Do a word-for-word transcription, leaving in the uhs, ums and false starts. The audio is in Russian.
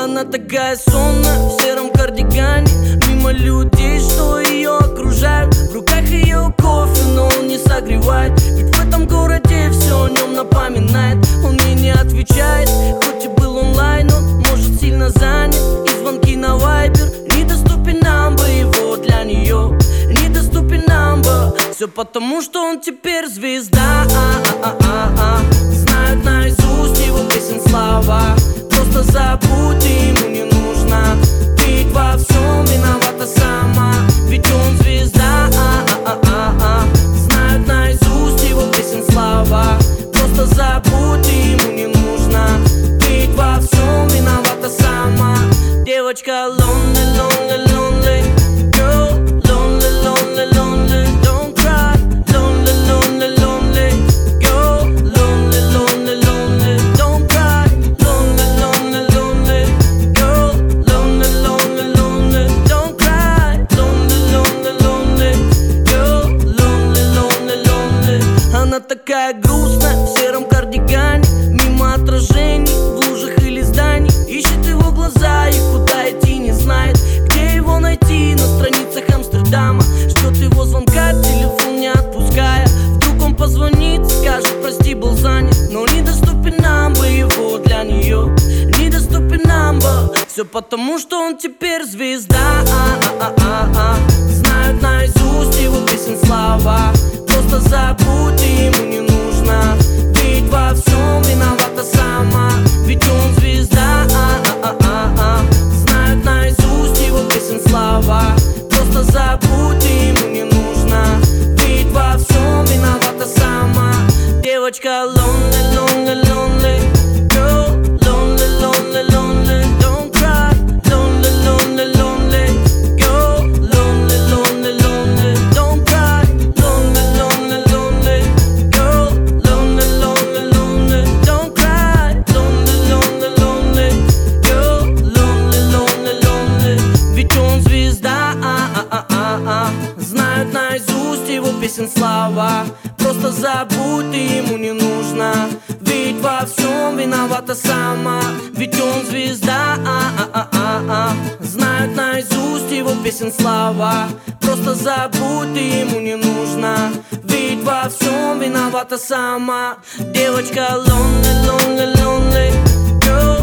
Она такая сонная в сером кардигане, мимо людей, что ее окружают. В руках ее кофе, но он не согревает, ведь в этом городе все о нем напоминает. Он мне не отвечает, хоть и был онлайн, он может сильно занят. И звонки на вайбер, недоступен number его для нее, недоступен number. Все потому, что он теперь звезда. А-а-а-а-а. Знают наизусть его песен слова. Просто забудь, ему не нужно. Ты ведь во всем виновата сама, ведь он звезда. А-а-а-а-а. Знают наизусть его песен слова. Просто забудь, ему не нужно. Ты ведь во всем виновата сама. Девочка lonely, lonely, lonely girl, lonely, lonely, lonely, don't cry. Lonely, lonely, lonely girl, lonely, lonely, lonely, don't cry. Lonely, lonely, lonely girl, lonely, lonely, lonely, don't cry. Lonely, lonely, lonely girl, lonely, lonely, lonely. Она такая грустная в сером кардигане, мимо отражений в лужах или зданий. Ищет его глаза и куда идти не знает, где его найти на страницах Амстердама. Ждет его звонка, телефон не отпуская. Вдруг он позвонит, скажет прости, был занят. Но недоступен number его для нее, недоступен number. Все потому, что он теперь звезда. А-а-а-а-а. Знают наизусть его песен слова. Просто забудь, ему не нужно. Ведь во всем виновата сама, ведь он звезда. А-а-а-а-а. Знают наизусть его песен слова. Просто забудь, ему не нужно. Ведь во всем виновата сама. Девочка lonely, lonely, lonely girl, lonely, lonely, lonely, don't cry. Lonely, lonely, lonely girl, lonely, lonely, lonely, don't cry. Lonely, lonely, lonely girl, lonely, lonely, lonely, don't cry. Lonely, lonely, lonely girl, lonely, lonely, lonely, ведь он звезда. А-а-а-а-а. Знают наизусть его песен слова. Просто забудь, ты ему не нужно. Ведь во всем виновата сама, ведь он звезда. А-а-а-а-а. Знают наизусть его песен слова. Просто забудь, ты ему не нужно. Ведь во всем виновата сама. Девочка lonely, lonely, lonely girl,